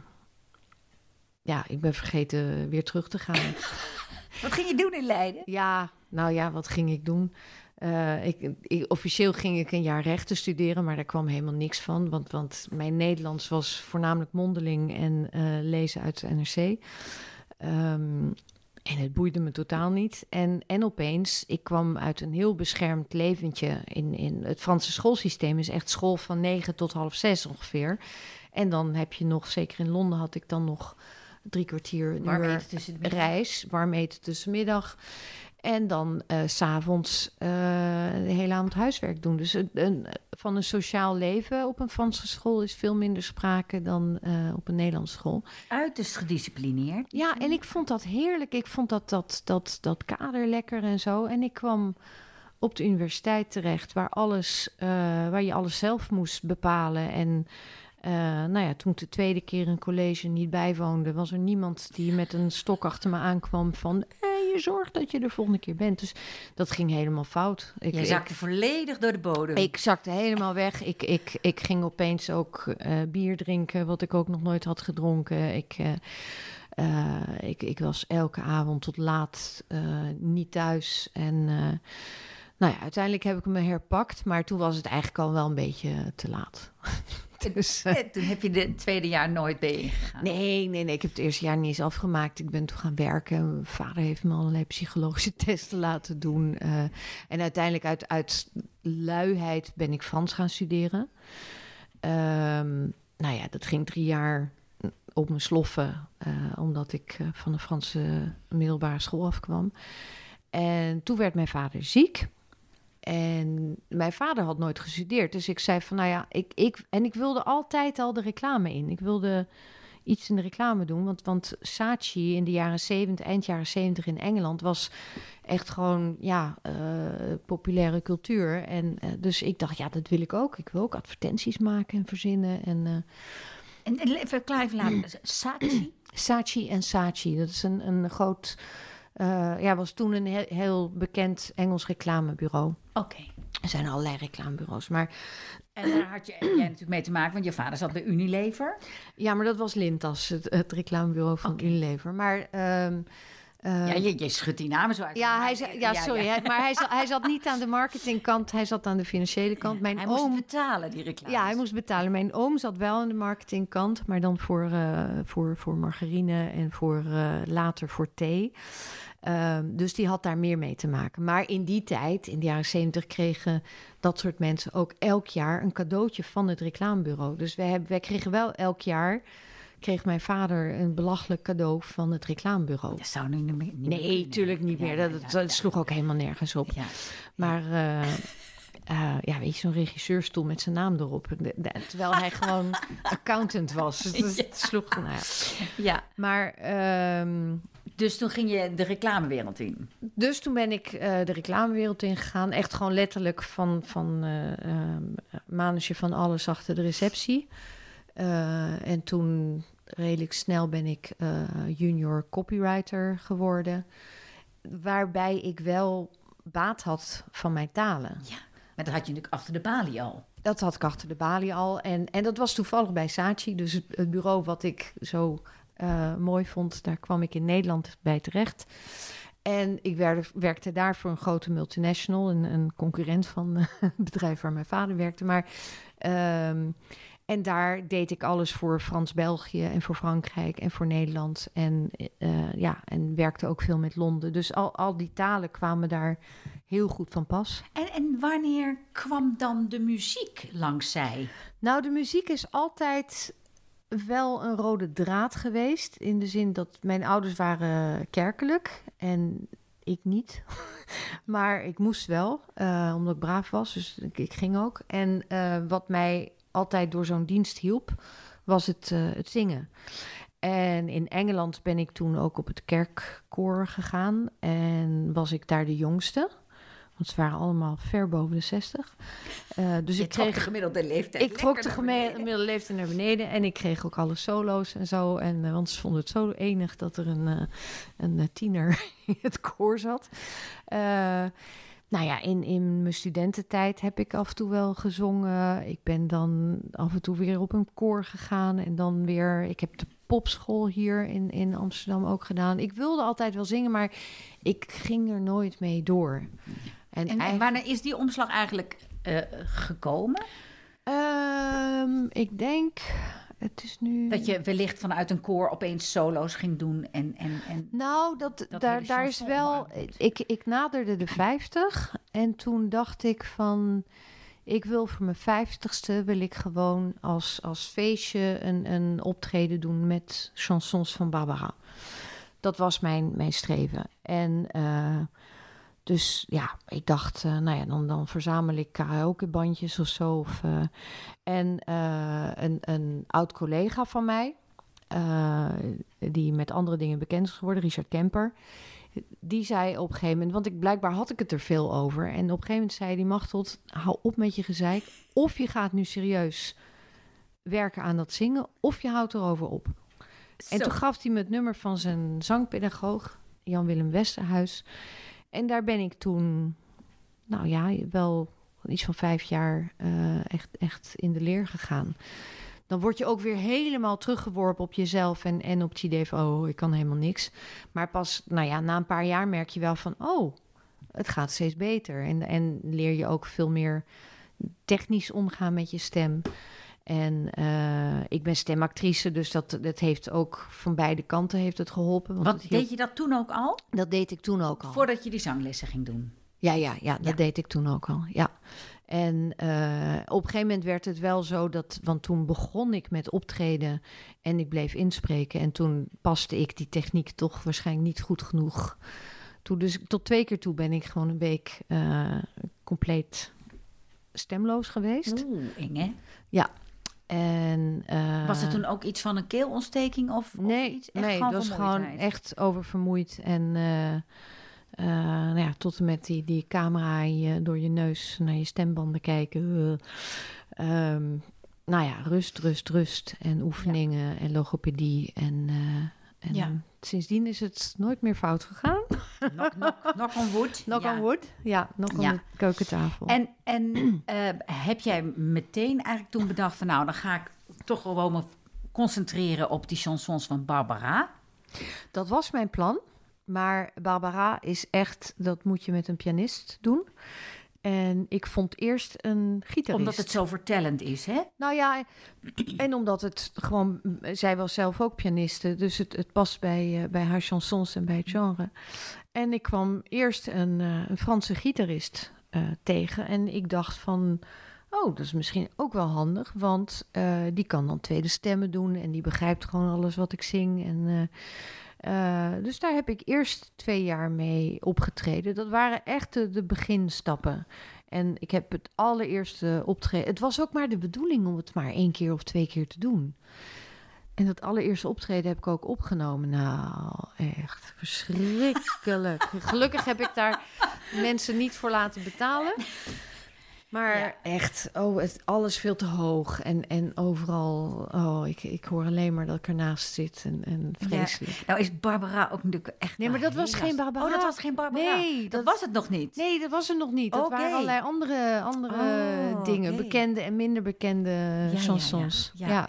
ik ben vergeten weer terug te gaan. Wat ging je doen in Leiden? Ja, wat ging ik doen? Officieel ging ik een jaar rechten studeren, maar daar kwam helemaal niks van. Want mijn Nederlands was voornamelijk mondeling en lezen uit de NRC. En het boeide me totaal niet. En opeens, ik kwam uit een heel beschermd leventje. In het Franse schoolsysteem is echt school van 9 tot 5:30 ongeveer. En dan heb je nog, zeker in Londen had ik dan nog 3 kwartier warm eten reis. Warm eten tussenmiddag. En dan 's avonds de hele avond huiswerk doen. Dus van een sociaal leven op een Franse school is veel minder sprake dan op een Nederlandse school. Uiterst gedisciplineerd. Ja, en ik vond dat heerlijk. Ik vond dat kader lekker en zo. En ik kwam op de universiteit terecht, waar je alles zelf moest bepalen. En toen ik de tweede keer een college niet bijwoonde, was er niemand die met een stok achter me aankwam van je zorgt dat je de volgende keer bent. Dus dat ging helemaal fout. Je zakte volledig door de bodem. Ik zakte helemaal weg. Ik ging opeens ook bier drinken, wat ik ook nog nooit had gedronken. Ik was elke avond tot laat niet thuis. En uiteindelijk heb ik me herpakt, maar toen was het eigenlijk al wel een beetje te laat. Dus, toen heb je het tweede jaar nooit bij ingegaan? Nee. Ik heb het eerste jaar niet eens afgemaakt. Ik ben toen gaan werken. Mijn vader heeft me allerlei psychologische testen laten doen. En uiteindelijk uit luiheid ben ik Frans gaan studeren. Dat ging 3 jaar op mijn sloffen. Omdat ik van de Franse middelbare school afkwam. En toen werd mijn vader ziek. En mijn vader had nooit gestudeerd. Dus ik zei van, ik wilde altijd al de reclame in. Ik wilde iets in de reclame doen. Want Saatchi in de jaren 70, eind jaren 70 in Engeland was echt gewoon, populaire cultuur. En dus ik dacht, dat wil ik ook. Ik wil ook advertenties maken en verzinnen. En verklaar even later. Saatchi? Saatchi en Saatchi. Dat is een groot... was toen een heel bekend Engels reclamebureau. Oké. Er zijn allerlei reclamebureaus, maar... En daar had jij natuurlijk mee te maken, want je vader zat bij Unilever. Ja, maar dat was Lintas, het reclamebureau van Unilever. Maar... je schudt die namen zo uit. Maar hij zat niet aan de marketingkant, hij zat aan de financiële kant. Hij moest betalen, die reclame. Ja, hij moest betalen. Mijn oom zat wel aan de marketingkant, maar dan voor margarine en later voor thee. Dus die had daar meer mee te maken. Maar in die tijd, in de jaren 70, kregen dat soort mensen ook elk jaar een cadeautje van het reclamebureau. Dus wij kregen wel elk jaar... kreeg mijn vader een belachelijk cadeau van het reclamebureau. Dat zou nu niet meer. Nee, tuurlijk niet meer. Dat sloeg ook helemaal nergens op. Ja. Maar weet je, zo'n regisseurstoel met zijn naam erop. Terwijl hij gewoon accountant was. Dus het sloeg... Ja. Maar... Dus toen ging je de reclamewereld in? Dus toen ben ik de reclamewereld ingegaan. Echt gewoon letterlijk van manusje van alles achter de receptie. En toen redelijk snel ben ik junior copywriter geworden. Waarbij ik wel baat had van mijn talen. Ja, maar dat had je natuurlijk achter de balie al. Dat had ik achter de balie al. En dat was toevallig bij Saatchi. Dus het bureau wat ik zo mooi vond, daar kwam ik in Nederland bij terecht. En ik werkte daar voor een grote multinational. Een concurrent van het bedrijf waar mijn vader werkte. Maar... en daar deed ik alles voor Frans-België en voor Frankrijk en voor Nederland. En werkte ook veel met Londen. Dus al die talen kwamen daar heel goed van pas. En wanneer kwam dan de muziek langs zij? Nou, de muziek is altijd wel een rode draad geweest. In de zin dat mijn ouders waren kerkelijk en ik niet. Maar ik moest wel, omdat ik braaf was. Dus ik ging ook. En wat mij altijd door zo'n dienst hielp, was het zingen. En in Engeland ben ik toen ook op het kerkkoor gegaan. En was ik daar de jongste. Want ze waren allemaal ver boven de 60. Dus ik kreeg de gemiddelde leeftijd. Ik trok de gemiddelde leeftijd naar beneden. En ik kreeg ook alle solo's en zo. En, want ze vonden het zo enig dat er een tiener in het koor zat. In mijn studententijd heb ik af en toe wel gezongen. Ik ben dan af en toe weer op een koor gegaan. En dan weer... Ik heb de popschool hier in Amsterdam ook gedaan. Ik wilde altijd wel zingen, maar ik ging er nooit mee door. En wanneer is die omslag eigenlijk gekomen? Ik denk... Het is nu... Dat je wellicht vanuit een koor opeens solo's ging doen en nou, daar is wel... Ik naderde de 50 en toen dacht ik van... Ik wil voor mijn 50ste wil ik gewoon als feestje een optreden doen met chansons van Barbara. Dat was mijn streven. En Dus ja, ik dacht, dan verzamel ik karaokebandjes of zo. Een oud collega van mij, die met andere dingen bekend is geworden, Richard Kemper, die zei op een gegeven moment, want blijkbaar had ik het er veel over. En op een gegeven moment zei die Machteld, hou op met je gezeik. Of je gaat nu serieus werken aan dat zingen, of je houdt erover op. En toen gaf hij me het nummer van zijn zangpedagoog, Jan-Willem Westerhuis. En daar ben ik toen, wel iets van 5 jaar echt in de leer gegaan. Dan word je ook weer helemaal teruggeworpen op jezelf en op het idee van, ik kan helemaal niks. Maar pas, na een paar jaar merk je wel van, het gaat steeds beter. En leer je ook veel meer technisch omgaan met je stem. En ik ben stemactrice, dus dat heeft ook van beide kanten heeft het geholpen. Want deed je dat toen ook al? Dat deed ik toen ook al. Voordat je die zanglessen ging doen? Ja, dat deed ik toen ook al, ja. En op een gegeven moment werd het wel zo want toen begon ik met optreden en ik bleef inspreken. En toen paste ik die techniek toch waarschijnlijk niet goed genoeg toe. Dus tot 2 keer toe ben ik gewoon een week compleet stemloos geweest. Eng hè? Ja. En, was het toen ook iets van een keelontsteking? Nee, iets echt het was gewoon echt oververmoeid. En tot en met die camera door je neus naar je stembanden kijken. Rust en oefeningen en logopedie. En sindsdien is het nooit meer fout gegaan. Knock on wood. Knock on wood. Ja, knock on de keukentafel. En heb jij meteen eigenlijk toen bedacht van dan ga ik toch gewoon me concentreren op die chansons van Barbara? Dat was mijn plan. Maar Barbara is echt, dat moet je met een pianist doen. En ik vond eerst een gitarist. Omdat het zo vertellend is, hè? Nou ja, en omdat het gewoon, zij was zelf ook pianiste, dus het past bij haar chansons en bij het genre. En ik kwam eerst een Franse gitarist tegen en ik dacht van, dat is misschien ook wel handig, want die kan dan tweede stemmen doen en die begrijpt gewoon alles wat ik zing en... dus daar heb ik eerst 2 jaar mee opgetreden. Dat waren echt de beginstappen. En ik heb het allereerste optreden... Het was ook maar de bedoeling om het maar 1 keer of 2 keer te doen. En dat allereerste optreden heb ik ook opgenomen. Nou, echt verschrikkelijk. Gelukkig heb ik daar mensen niet voor laten betalen. Maar echt, alles veel te hoog. En overal, ik hoor alleen maar dat ik ernaast zit. En vreselijk. Ja. Nou is Barbara ook natuurlijk echt... Nee, maar dat was geen Barbara. Oh, dat was geen Barbara? Nee, dat was het nog niet? Nee, dat was het nog niet. Dat waren allerlei andere dingen. Bekende en minder bekende chansons. Ja.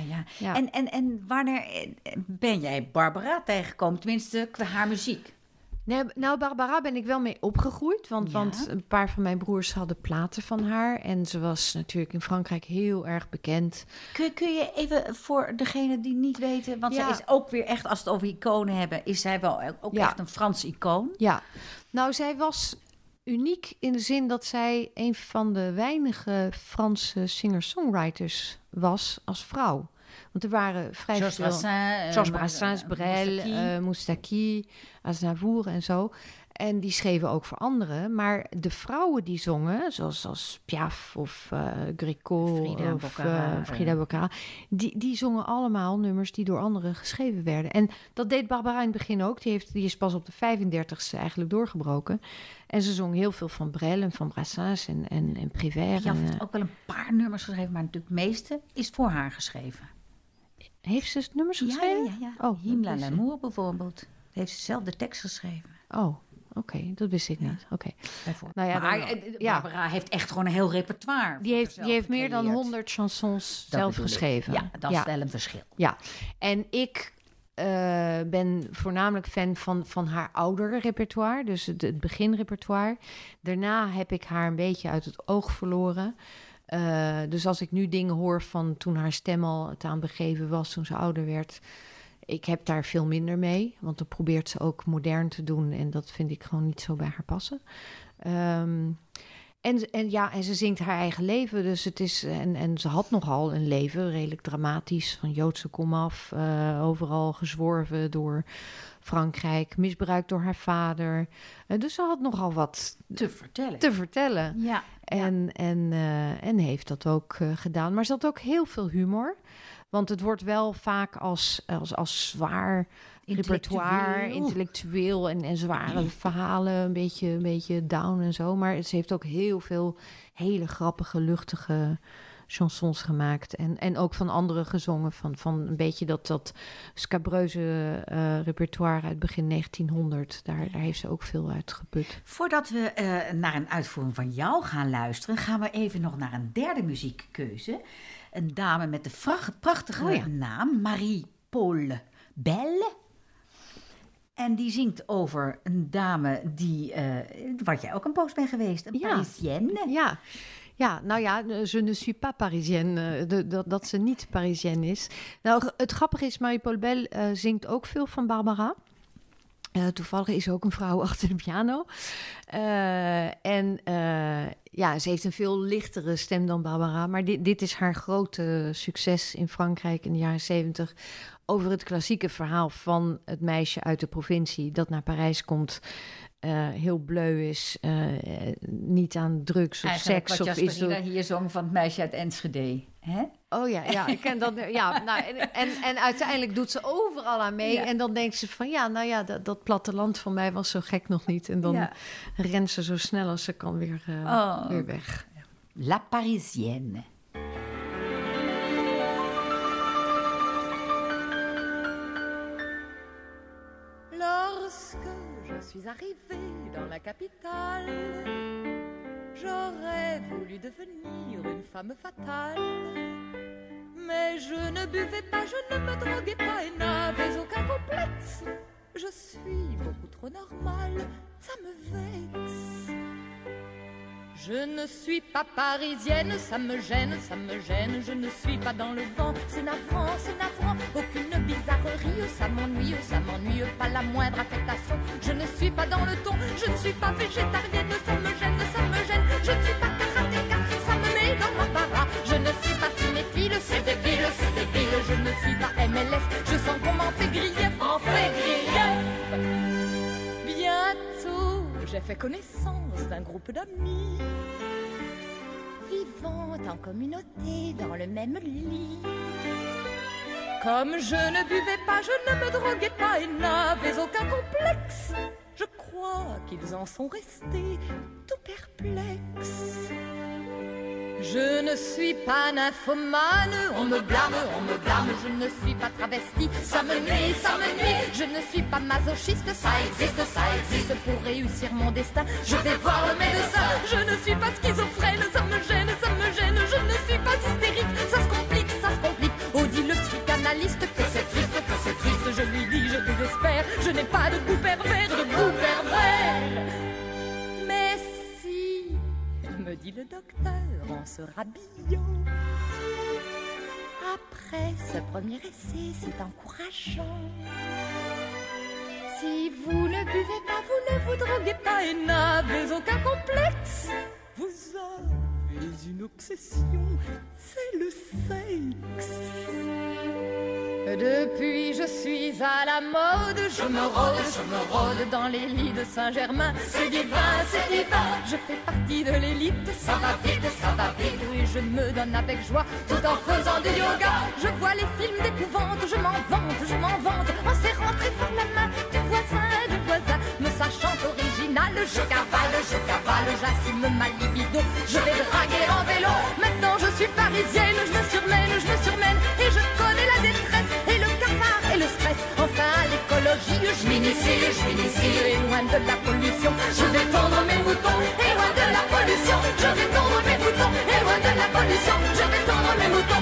En wanneer ben jij Barbara tegengekomen? Tenminste, qua haar muziek. Nee, nou, Barbara ben ik wel mee opgegroeid. Want een paar van mijn broers hadden platen van haar. En ze was natuurlijk in Frankrijk heel erg bekend. Kun je even voor degene die niet weten... Want zij is ook weer echt, als we het over iconen hebben... is zij wel ook echt een Frans icoon? Ja, nou, zij was uniek in de zin dat zij... een van de weinige Franse singer-songwriters was als vrouw. Want er waren vrij veel... Georges Brassens, Brel, Moustaki, Aznavour en zo. En die schreven ook voor anderen. Maar de vrouwen die zongen, zoals Piaf of Gréco of Frida Boccara... die zongen allemaal nummers die door anderen geschreven werden. En dat deed Barbara in het begin ook. Die is pas op de 35e eigenlijk doorgebroken. En ze zong heel veel van Brel en van Brassens en Prévert. Piaf heeft ook wel een paar nummers geschreven, maar natuurlijk het meeste is voor haar geschreven. Heeft ze nummers geschreven? Ja. Oh, Himla l'amour bijvoorbeeld. Heeft ze zelf de tekst geschreven. Oh, oké. Dat wist ik niet. Oké. Nou ja, maar Barbara heeft echt gewoon een heel repertoire. Die heeft meer dan 100 chansons zelf geschreven. Ja, dat is wel een verschil. Ja, en ik ben voornamelijk fan van haar oudere repertoire. Dus het beginrepertoire. Daarna heb ik haar een beetje uit het oog verloren. Dus als ik nu dingen hoor van toen haar stem al het aan begeven was, toen ze ouder werd, ik heb daar veel minder mee. Want dan probeert ze ook modern te doen en dat vind ik gewoon niet zo bij haar passen. En ze zingt haar eigen leven. Dus het is. En ze had nogal een leven, redelijk dramatisch, van Joodse komaf. Overal gezworven door Frankrijk, misbruikt door haar vader. Dus ze had nogal wat te vertellen. Ja. Ja. En heeft dat ook gedaan. Maar ze had ook heel veel humor. Want het wordt wel vaak als zwaar repertoire, intellectueel en zware verhalen, een beetje down en zo. Maar ze heeft ook heel veel hele grappige, luchtige chansons gemaakt. En ook van anderen gezongen. Van een beetje dat scabreuze repertoire uit begin 1900. Daar heeft ze ook veel uit geput. Voordat we naar een uitvoering van jou gaan luisteren, gaan we even nog naar een derde muziekkeuze. Een dame met de prachtige naam, Marie-Paul Belle. En die zingt over een dame waar jij ook een poos bent geweest, een Parisienne. Ja, nou ja, je ne suis pas Parisienne, dat ze niet Parisienne is. Nou, het grappige is, Marie-Paul Belle zingt ook veel van Barbara. Toevallig is er ook een vrouw achter de piano. Ze heeft een veel lichtere stem dan Barbara. Maar dit is haar grote succes in Frankrijk in de jaren 70... over het klassieke verhaal van het meisje uit de provincie dat naar Parijs komt, heel bleu is, niet aan drugs of eigenlijk seks. Wat Jasperina hier zong van het meisje uit Enschede. Hè? Oh ja, ik ken dat. Ja, nou, en uiteindelijk doet ze overal aan mee. Ja. En dan denkt ze van, dat platteland van mij was zo gek nog niet. En dan rent ze zo snel als ze kan weer weg. La Parisienne. Lorsque je suis arrivée dans la capitale, j'aurais voulu devenir une femme fatale. Mais je ne buvais pas, je ne me droguais pas et n'avais aucun complexe. Je suis beaucoup trop normale, ça me vexe. Je ne suis pas parisienne, ça me gêne, je ne suis pas dans le vent. C'est navrant, aucune bizarrerie, ça m'ennuie, pas la moindre affectation. Je ne suis pas dans le ton, je ne suis pas végétarienne, ça me gêne, je ne suis pas karatéka, ça me met dans l'embarras. Je ne suis pas cinéphile, c'est débile, je ne suis pas MLS, je sens qu'on m'en fait grief, Bientôt, j'ai fait connaissance d'un groupe d'amis vivant en communauté dans le même lit. Comme je ne buvais pas, je ne me droguais pas et n'avais aucun complexe, je crois qu'ils en sont restés tout perplexes. Je ne suis pas nymphomane, on me blâme, je ne suis pas travestie, ça me nuit, je ne suis pas masochiste, ça existe, pour réussir mon destin, je vais voir le médecin. Je ne suis pas schizophrène, ça me gêne, je ne suis pas hystérique, ça se complique, oh dit le psychanalyste que c'est triste, je lui dis, je désespère, je n'ai pas de goût pervers, mais si, me dit le docteur en se rhabillant, après ce premier essai, c'est encourageant. Si vous ne buvez pas, vous ne vous droguez pas et n'avez aucun complexe, vous avez une obsession, c'est le sexe. Depuis je suis à la mode, je me rôde dans les lits de Saint-Germain. C'est divin, je fais partie de l'élite. Ça va vite, oui je me donne avec joie, tout en faisant du yoga. Je vois les films d'épouvante, je m'en vante, en serrant très fort la main du voisin, me sachant original, je cavale, j'assume ma libido. Je vais draguer en vélo, maintenant je suis parisienne, je me surmène, et je connais la détresse, et le cafard, et le stress. Enfin à l'écologie, je m'initie, et loin de la pollution, je vais tondre mes moutons, et loin de la pollution, je vais tondre mes moutons, et loin de la pollution, je vais tondre mes moutons.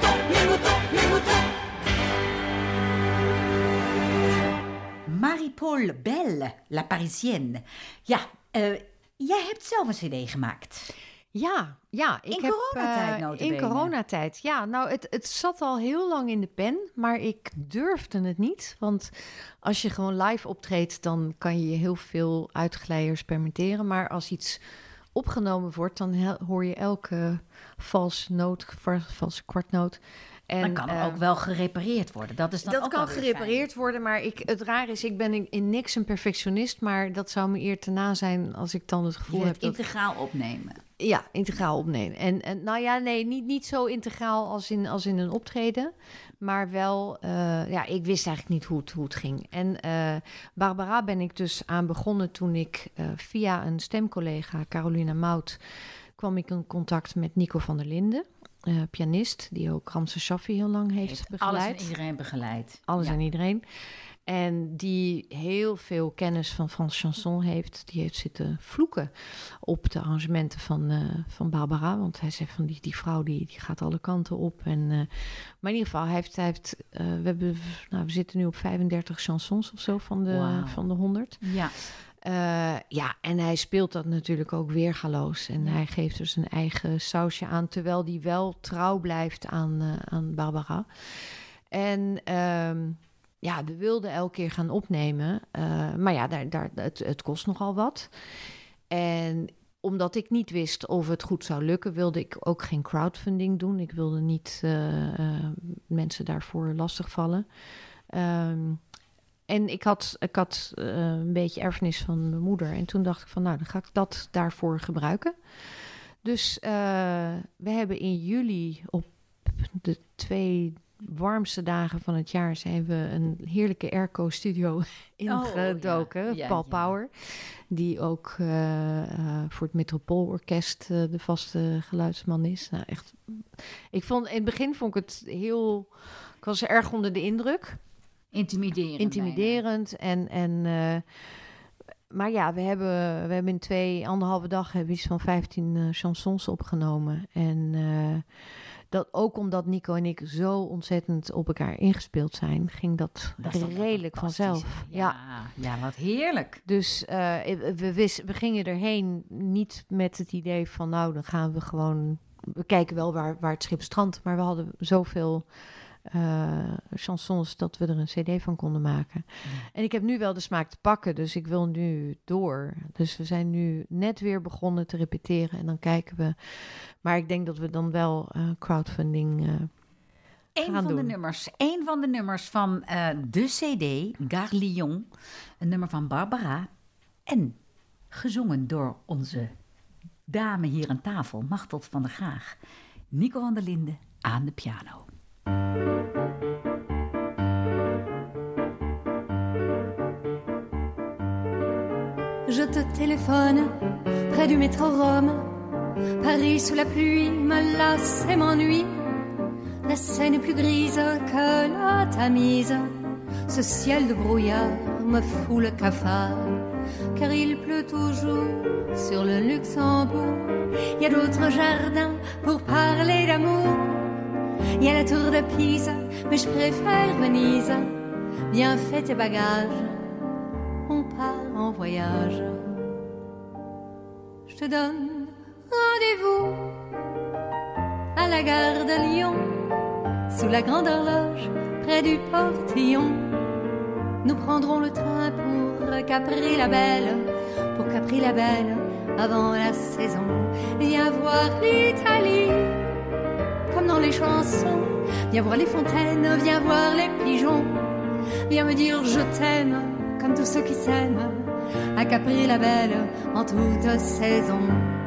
Marie-Paul Belle, La Parisienne. Ja, jij hebt zelf een cd gemaakt. Ja, ik heb coronatijd notabene. In coronatijd. Ja, nou, het zat al heel lang in de pen, maar ik durfde het niet. Want als je gewoon live optreedt, dan kan je heel veel uitglijers permitteren. Maar als iets opgenomen wordt, dan hoor je elke valse kwartnoot. En dan kan ook wel gerepareerd worden. Dat kan gerepareerd worden, maar het raar is, ik ben in niks een perfectionist, maar dat zou me eer te na zijn als ik dan het gevoel heb dat... integraal opnemen. Ja, integraal opnemen. En nou ja, nee, niet zo integraal als in een optreden, maar wel, ik wist eigenlijk niet hoe het ging. En Barbara ben ik dus aan begonnen toen ik via een stemcollega, Carolina Mout, kwam ik in contact met Nico van der Linden. Pianist, die ook Ramses Shaffi heel lang heeft begeleid. Alles en iedereen begeleid. Alles en iedereen. En die heel veel kennis van Frans chanson heeft. Die heeft zitten vloeken op de arrangementen van Barbara. Want hij zegt van die vrouw die gaat alle kanten op. Maar in ieder geval, we zitten nu op 35 chansons of zo van de 100. Ja. En hij speelt dat natuurlijk ook weergaloos. En hij geeft dus een eigen sausje aan, terwijl hij wel trouw blijft aan Barbara. En we wilden elke keer gaan opnemen. Maar ja, het kost nogal wat. En omdat ik niet wist of het goed zou lukken, wilde ik ook geen crowdfunding doen. Ik wilde niet mensen daarvoor lastigvallen. En ik had een beetje erfenis van mijn moeder. En toen dacht ik van, dan ga ik dat daarvoor gebruiken. Dus we hebben in juli op de 2 warmste dagen van het jaar zijn we een heerlijke airco-studio ingedoken. Paul Power, die ook voor het Metropoolorkest de vaste geluidsman is. Nou, echt. In het begin vond ik het ik was erg onder de indruk. Intimiderend. Maar ja, we hebben in 2,5 dag iets van 15 chansons opgenomen. En dat ook omdat Nico en ik zo ontzettend op elkaar ingespeeld zijn, ging dat redelijk vanzelf. Ja, wat heerlijk. Dus we gingen erheen niet met het idee van, dan gaan we gewoon... We kijken wel waar het schip strandt, maar we hadden zoveel chansons dat we er een cd van konden maken. En ik heb nu wel de smaak te pakken, dus ik wil nu door. Dus we zijn nu net weer begonnen te repeteren en dan kijken we. Maar ik denk dat we dan wel crowdfunding gaan doen. Een van de nummers van de cd, Gare Lyon, een nummer van Barbara en gezongen door onze dame hier aan tafel, Machteld van der Graag. Nico van der Linden aan de piano. Je te téléphone près du métro Rome. Paris sous la pluie me lasse et m'ennuie. La Seine est plus grise que la Tamise. Ce ciel de brouillard me fout le cafard. Car il pleut toujours sur le Luxembourg. Il y a d'autres jardins pour parler d'amour. Il y a la tour de Pise, mais je préfère Venise. Viens, fais tes bagages, on part en voyage. Je te donne rendez-vous à la gare de Lyon, sous la grande horloge, près du portillon. Nous prendrons le train pour Capri-la-Belle, avant la saison. Viens voir l'Italie, comme dans les chansons. Viens voir les fontaines, viens voir les pigeons. Viens me dire je t'aime, comme tous ceux qui s'aiment, à Capri-la-Belle, en toute saison.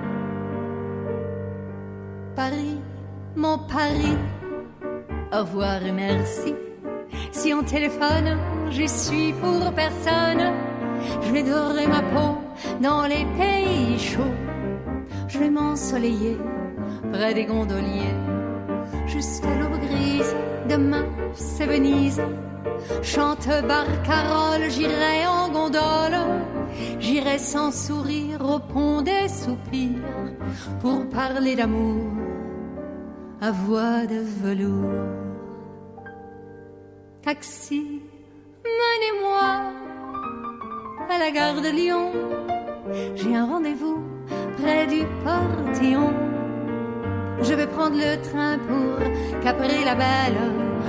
Paris, mon Paris, au revoir et merci. Si on téléphone, j'y suis pour personne. Je vais dorer ma peau dans les pays chauds. Je vais m'ensoleiller près des gondoliers. Jusqu'à l'aube grise, demain c'est Venise. Chante barcarolle, j'irai en gondole. J'irai sans sourire au pont des soupirs pour parler d'amour à voix de velours. Taxi, menez-moi à la gare de Lyon. J'ai un rendez-vous près du portillon. Je vais prendre le train pour Capri-la-Belle,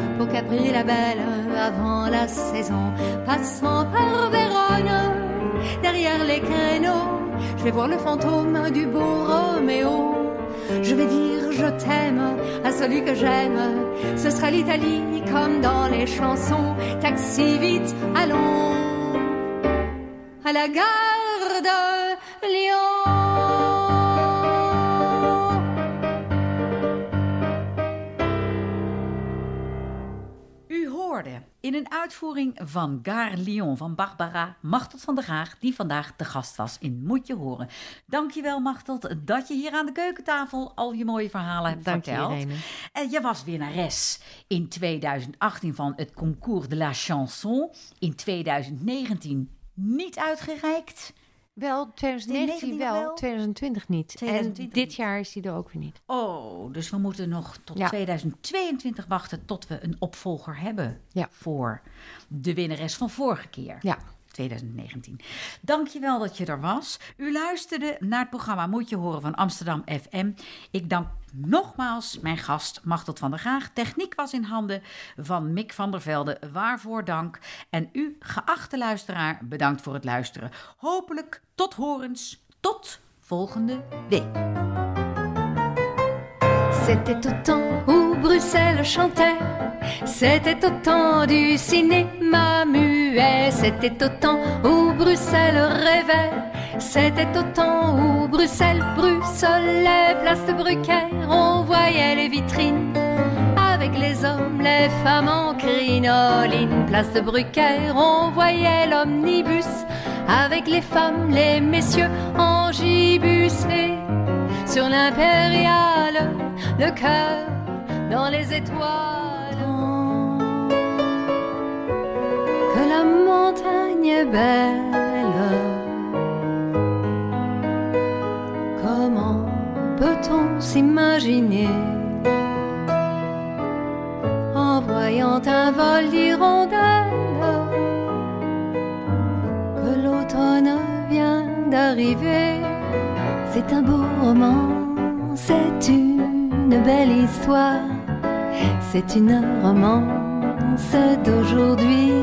avant la saison. Passant par Vérone, derrière les créneaux, Je vais voir le fantôme du beau Roméo. Je vais dire je t'aime à celui que j'aime. Ce sera l'Italie comme dans les chansons. Taxi vite, allons à la gare de Lyon. U hoorde in een uitvoering van Gare Lyon van Barbara Machteld van der Graag, die vandaag de gast was in Moet je horen. Dankjewel Machteld dat je hier aan de keukentafel al je mooie verhalen hebt verteld. Dank je, Irene. Je was winnares in 2018 van het Concours de la Chanson. In 2019 niet uitgereikt. Wel, 2019 wel, 2020 niet. 2020 en dit jaar is die er ook weer niet. Oh, dus we moeten nog tot 2022 wachten tot we een opvolger hebben voor de winnares van vorige keer. Ja. 2019. Dankjewel dat je er was. U luisterde naar het programma Moet je horen van Amsterdam FM. Ik dank nogmaals mijn gast Machteld van der Graag. Techniek was in handen van Mick van der Velde. Waarvoor dank. En u, geachte luisteraar, bedankt voor het luisteren. Hopelijk tot horens. Tot volgende week. C'était au temps où Bruxelles chantait, c'était au temps du cinéma muet, c'était au temps où Bruxelles rêvait, c'était au temps où Bruxelles bruxelait, place de Brucker, on voyait les vitrines, avec les hommes, les femmes en crinoline, place de Brucker, on voyait l'omnibus, avec les femmes, les messieurs en gibus, et sur l'impériale, le cœur dans les étoiles. Que la montagne est belle. Comment peut-on s'imaginer en voyant un vol d'hirondelles que l'automne vient d'arriver? C'est un beau roman, c'est une belle histoire, c'est une romance d'aujourd'hui.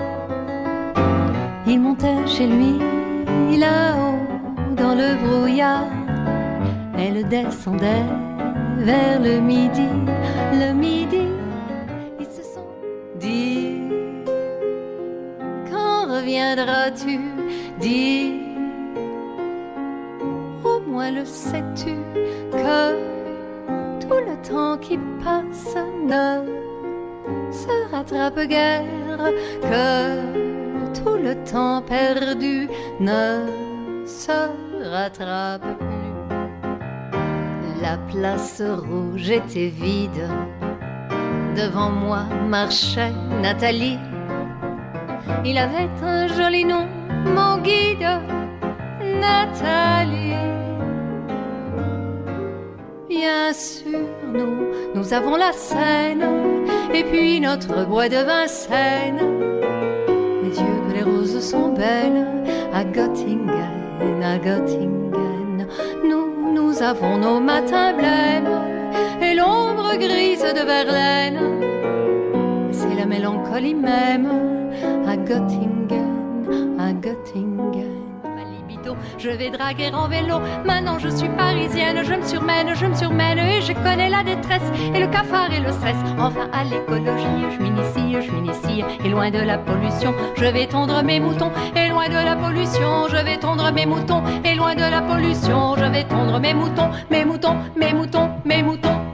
Il montait chez lui, là-haut, dans le brouillard, elle descendait vers le midi, ils se sont dit, quand reviendras-tu, dis, au moins le sais-tu que tout le temps qui passe ne se rattrape guère, que tout le temps perdu ne se rattrape plus. La place rouge était vide, devant moi marchait Nathalie. Il avait un joli nom, mon guide, Nathalie. Bien sûr, nous avons la Seine, et puis notre bois de Vincennes. Mais Dieu que les roses sont belles, à Göttingen, à Göttingen. Nous avons nos matins blêmes, et l'ombre grise de Verlaine. C'est la mélancolie même, à Göttingen, à Göttingen. Je vais draguer en vélo, maintenant je suis parisienne, je me surmène et je connais la détresse et le cafard et le stress. Enfin à l'écologie, je m'initie, et loin de la pollution, je vais tondre mes moutons, et loin de la pollution, je vais tondre mes moutons, et loin de la pollution, je vais tondre mes moutons, mes moutons, mes moutons, mes moutons.